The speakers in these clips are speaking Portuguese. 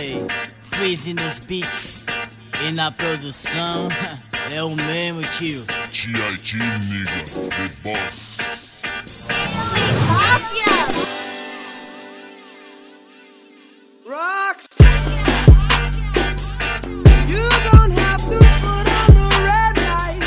Ei, Freeze nos beats e na produção é o mesmo, tio. T.I.G. nigga, the boss. Rocks. You don't have to put on the red light.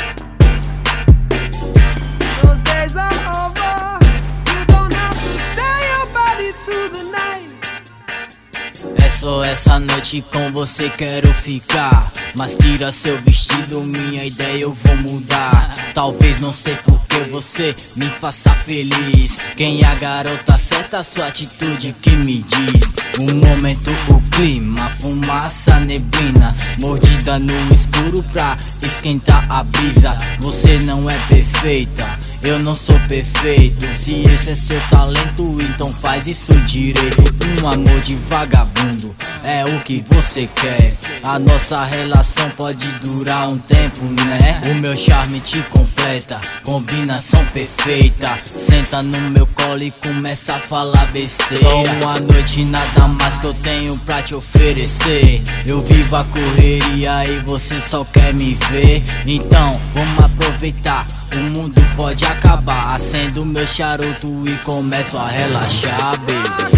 Those days are over. You don't have to stay your body through the night. É só essa noite com você quero ficar. Mas tira seu vestido, minha ideia eu vou mudar. Talvez não sei porque você me faça feliz. Quem é a garota certa, sua atitude que me diz. O momento, o clima, fumaça, neblina, mordida no escuro pra esquentar a brisa. Você não é perfeita, eu não sou perfeito. Se esse é seu talento, então faz isso direito. Um amor de vagabundo é o que você quer. A nossa relação pode durar um tempo, né? O meu charme te completa, combinação perfeita. Senta no meu colo e começa a falar besteira. Só uma noite, nada mais que eu tenho pra te oferecer. Eu vivo a correria e você só quer me ver. Então vamos aproveitar, o mundo pode acabar. Acendo meu charuto e começo a relaxar, baby.